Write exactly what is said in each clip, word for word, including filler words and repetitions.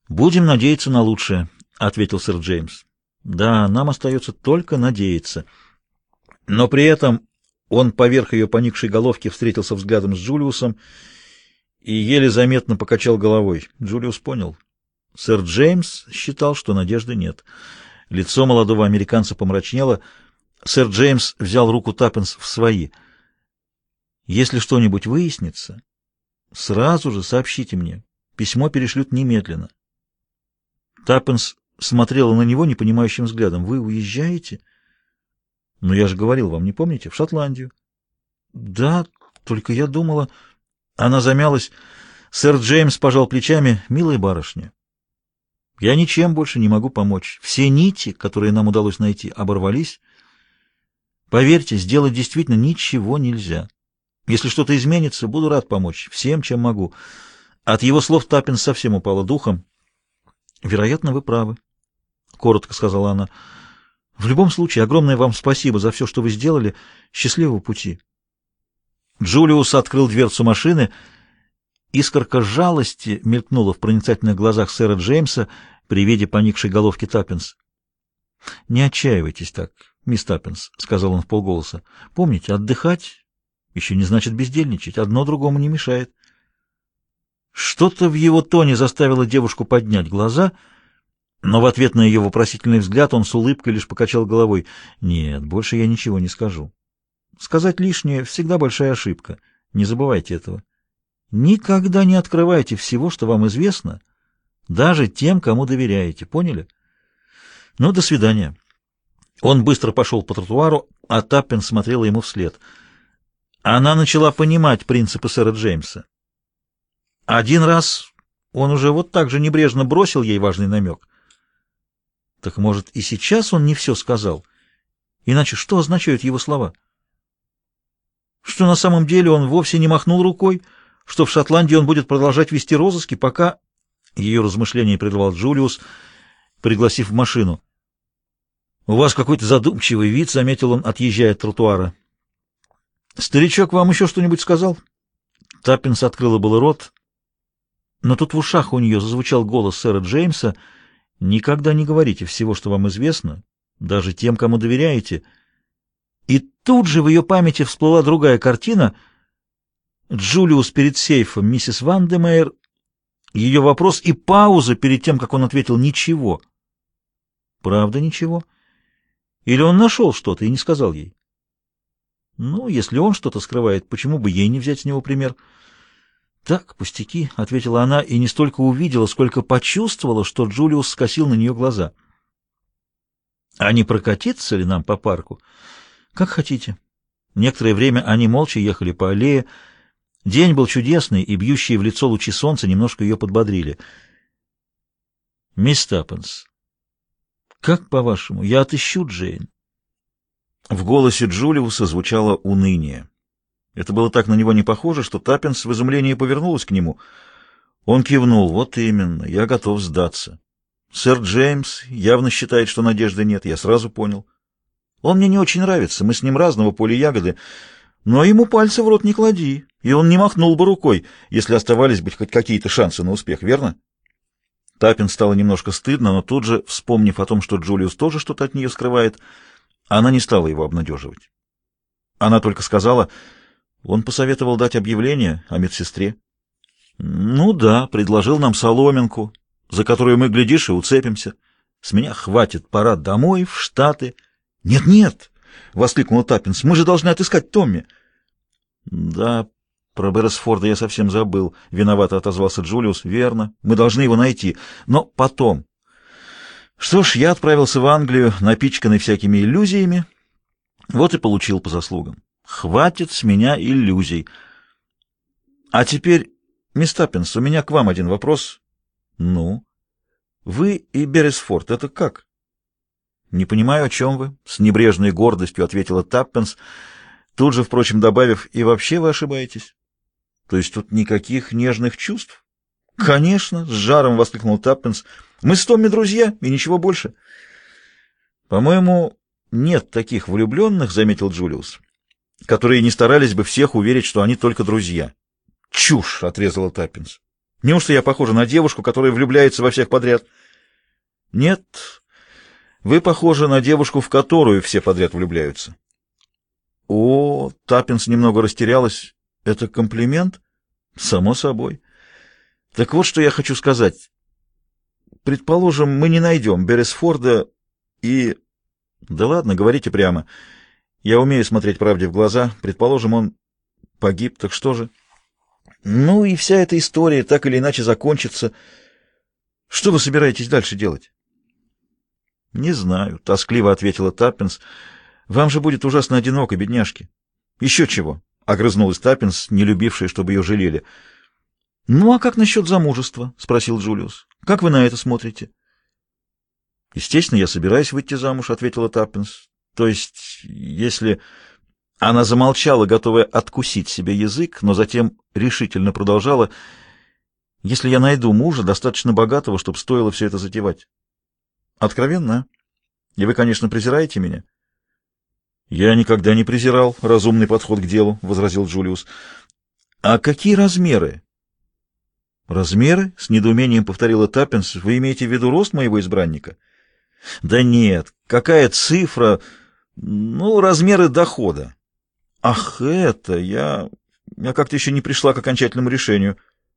«Будем надеяться на лучшее», — ответил сэр Джеймс. «Да, нам остается только надеяться». Но при этом он поверх ее поникшей головки встретился взглядом с Джулиусом и еле заметно покачал головой. Джулиус понял. Сэр Джеймс считал, что надежды нет. Лицо молодого американца помрачнело. Сэр Джеймс взял руку Таппинс в свои. «Если что-нибудь выяснится, сразу же сообщите мне. Письмо перешлют немедленно». Таппинс смотрела на него непонимающим взглядом. «Вы уезжаете?» «Но я же говорил вам, не помните? В Шотландию». «Да, только я думала...» Она замялась. Сэр Джеймс пожал плечами. «Милая барышня, я ничем больше не могу помочь. Все нити, которые нам удалось найти, оборвались. Поверьте, сделать действительно ничего нельзя. Если что-то изменится, буду рад помочь. Всем, чем могу». От его слов Таппинс совсем упала духом. «Вероятно, вы правы», — коротко сказала она. «В любом случае, огромное вам спасибо за все, что вы сделали. Счастливого пути». Джулиус открыл дверцу машины. Искорка жалости мелькнула в проницательных глазах сэра Джеймса при виде поникшей головки Таппинс. «Не отчаивайтесь так, мисс Таппинс», — сказал он вполголоса. «Помните, отдыхать еще не значит бездельничать. Одно другому не мешает». Что-то в его тоне заставило девушку поднять глаза, но в ответ на ее вопросительный взгляд он с улыбкой лишь покачал головой. «Нет, больше я ничего не скажу. Сказать лишнее — всегда большая ошибка. Не забывайте этого. Никогда не открывайте всего, что вам известно, даже тем, кому доверяете. Поняли? Ну, до свидания». Он быстро пошел по тротуару, а Таппин смотрела ему вслед. Она начала понимать принципы сэра Джеймса. Один раз он уже вот так же небрежно бросил ей важный намек. Так, может, и сейчас он не все сказал? Иначе что означают его слова? Что на самом деле он вовсе не махнул рукой, что в Шотландии он будет продолжать вести розыски, пока... Ее размышления прервал Джулиус, пригласив в машину. «У вас какой-то задумчивый вид», — заметил он, отъезжая от тротуара. «Старичок вам еще что-нибудь сказал?» Таппинс открыла было рот, но тут в ушах у нее зазвучал голос сэра Джеймса. «Никогда не говорите всего, что вам известно, даже тем, кому доверяете». И тут же в ее памяти всплыла другая картина. Джулиус перед сейфом, миссис Ван де Мейер, ее вопрос и пауза перед тем, как он ответил «ничего». Правда, ничего? Или он нашел что-то и не сказал ей? Ну, если он что-то скрывает, почему бы ей не взять с него пример? «Так, пустяки», — ответила она и не столько увидела, сколько почувствовала, что Джулиус скосил на нее глаза. «А не прокатиться ли нам по парку?» «Как хотите». Некоторое время они молча ехали по аллее. День был чудесный, и бьющие в лицо лучи солнца немножко ее подбодрили. «Мисс Таппинс, как по-вашему, я отыщу Джейн?» В голосе Джулиуса звучало уныние. Это было так на него не похоже, что Таппинс в изумлении повернулась к нему. Он кивнул. «Вот именно, я готов сдаться. Сэр Джеймс явно считает, что надежды нет, я сразу понял. Он мне не очень нравится, мы с ним разного поля ягоды, но ему пальцы в рот не клади, и он не махнул бы рукой, если оставались бы хоть какие-то шансы на успех, верно?» Таппинс стало немножко стыдно, но тут же, вспомнив о том, что Джулиус тоже что-то от нее скрывает, она не стала его обнадеживать. Она только сказала: «Он посоветовал дать объявление о медсестре». «Ну да, предложил нам соломинку, за которую мы, глядишь, и уцепимся. С меня хватит, пора домой, в Штаты». «Нет-нет!» — воскликнул Таппинс. «Мы же должны отыскать Томми». «Да, про Берресфорда я совсем забыл», — виновато отозвался Джулиус. «Верно, мы должны его найти, но потом». Что ж, я отправился в Англию, напичканный всякими иллюзиями, вот и получил по заслугам. Хватит с меня иллюзий. А теперь, мисс Таппинс, у меня к вам один вопрос. Ну? Вы и Берресфорд — это как? «Не понимаю, о чем вы», — с небрежной гордостью ответила Таппинс, тут же, впрочем, добавив: «И вообще вы ошибаетесь». «То есть тут никаких нежных чувств?» «Конечно», — с жаром воскликнул Таппинс. «Мы с Томми друзья, и ничего больше». «По-моему, нет таких влюбленных», — заметил Джулиус, «которые не старались бы всех уверить, что они только друзья». «Чушь!» — отрезала Таппинс. Неужто я похожа на девушку, которая влюбляется во всех подряд? Нет, вы похожи на девушку, в которую все подряд влюбляются. О, Таппинс немного растерялась. Это комплимент? Само собой. Так вот, что я хочу сказать. Предположим, мы не найдем Берресфорда и... Да ладно, говорите прямо. Я умею смотреть правде в глаза. Предположим, он погиб, так что же? Ну и вся эта история так или иначе закончится. Что вы собираетесь дальше делать? Не знаю, тоскливо ответила Таппинс. Вам же будет ужасно одиноко, бедняжки. Еще чего, огрызнулась Таппинс, не любившая, чтобы ее жалели. Ну а как насчет замужества? Спросил Джулиус. Как вы на это смотрите? Естественно, я собираюсь выйти замуж, ответила Таппинс. То есть, если... Она замолчала, готовая откусить себе язык, но затем решительно продолжала: если я найду мужа, достаточно богатого, чтобы стоило все это затевать. Откровенно? И вы, конечно, презираете меня? Я никогда не презирал разумный подход к делу, возразил Джулиус. А какие размеры? Размеры? С недоумением повторила Таппинс. Вы имеете в виду рост моего избранника? Да нет, какая цифра? Ну, размеры дохода. Ах, это я... Я как-то еще не пришла к окончательному решению.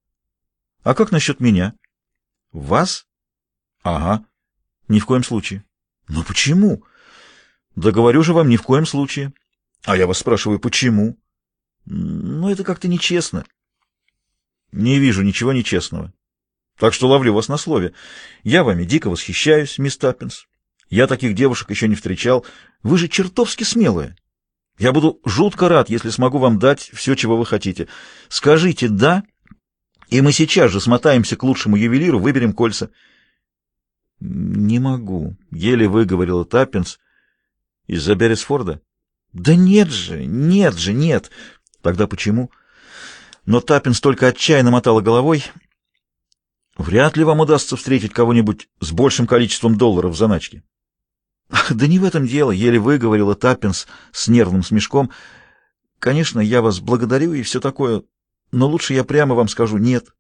А как насчет меня? Вас? Ага. Ни в коем случае. Но почему? Да говорю же вам, ни в коем случае. А я вас спрашиваю, почему? Ну, это как-то нечестно. Не вижу ничего нечестного. Так что ловлю вас на слове. Я вами дико восхищаюсь, мисс Таппинс. Я таких девушек еще не встречал. Вы же чертовски смелая. Я буду жутко рад, если смогу вам дать все, чего вы хотите. Скажите «да», и мы сейчас же смотаемся к лучшему ювелиру, выберем кольца. — Не могу, — еле выговорила Таппинс. — Из-за Берресфорда? — Да нет же, нет же, нет. — Тогда почему? Но Таппинс только отчаянно мотала головой. — Вряд ли вам удастся встретить кого-нибудь с большим количеством долларов в заначке. — Да не в этом дело, — еле выговорила Таппинс с нервным смешком. — Конечно, я вас благодарю и все такое, но лучше я прямо вам скажу «нет».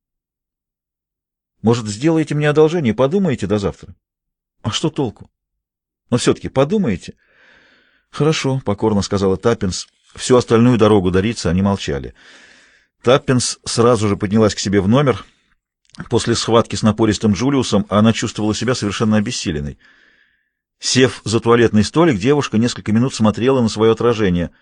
Может, сделаете мне одолжение, подумаете до завтра? — А что толку? — Но все-таки подумаете? — Хорошо, — покорно сказала Таппинс. Всю остальную дорогу до Рица они молчали. Таппинс сразу же поднялась к себе в номер. После схватки с напористым Джулиусом она чувствовала себя совершенно обессиленной. Сев за туалетный столик, девушка несколько минут смотрела на свое отражение.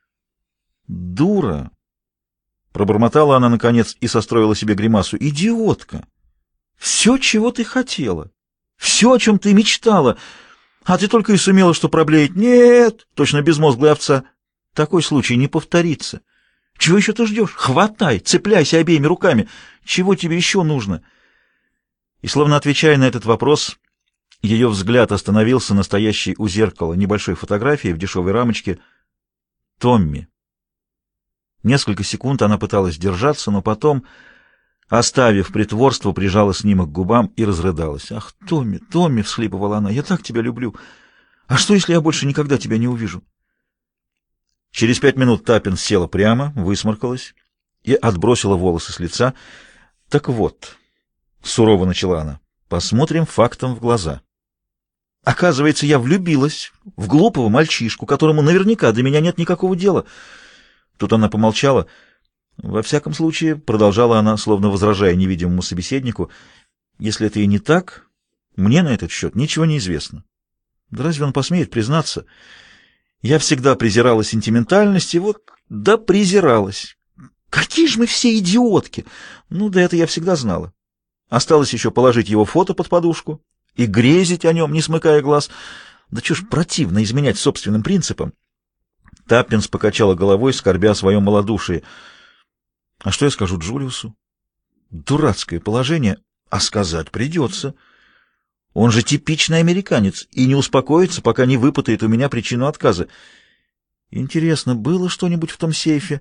«Дура!» — пробормотала она, наконец, и состроила себе гримасу. «Идиотка! Все, чего ты хотела! Все, о чем ты мечтала! А ты только и сумела что проблеять. Нет, точно безмозглая овца! Такой случай не повторится! Чего еще ты ждешь? Хватай, цепляйся обеими руками! Чего тебе еще нужно?» И, словно отвечая на этот вопрос, ее взгляд остановился на стоящей у зеркала небольшой фотографии в дешевой рамочке Томми. Несколько секунд она пыталась держаться, но потом, оставив притворство, прижала снимок к губам и разрыдалась. «Ах, Томми, Томми!» — всхлипывала она. «Я так тебя люблю! А что, если я больше никогда тебя не увижу?» Через пять минут Таппинс села прямо, высморкалась и отбросила волосы с лица. «Так вот», — сурово начала она, — «посмотрим фактам в глаза. Оказывается, я влюбилась в глупого мальчишку, которому наверняка до меня нет никакого дела». Тут она помолчала. «Во всяком случае», — продолжала она, словно возражая невидимому собеседнику, — «если это и не так, мне на этот счет ничего не известно. Да разве он посмеет признаться? Я всегда презирала сентиментальность, и вот, да, презиралась. Какие же мы все идиотки! Ну, да это я всегда знала. Осталось еще положить его фото под подушку и грезить о нем, не смыкая глаз. Да чё ж противно изменять собственным принципам». Таппинс покачала головой, скорбя о своем малодушии. «А что я скажу Джулиусу? Дурацкое положение, а сказать придется. Он же типичный американец и не успокоится, пока не выпытает у меня причину отказа. Интересно, было что-нибудь в том сейфе?»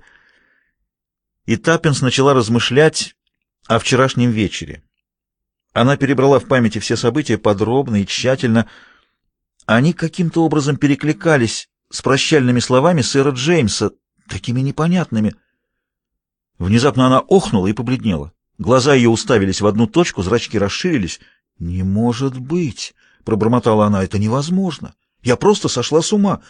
И Таппинс начала размышлять о вчерашнем вечере. Она перебрала в памяти все события подробно и тщательно. Они каким-то образом перекликались с прощальными словами сэра Джеймса, такими непонятными. Внезапно она охнула и побледнела. Глаза ее уставились в одну точку, зрачки расширились. «Не может быть!» — пробормотала она. «Это невозможно! Я просто сошла с ума!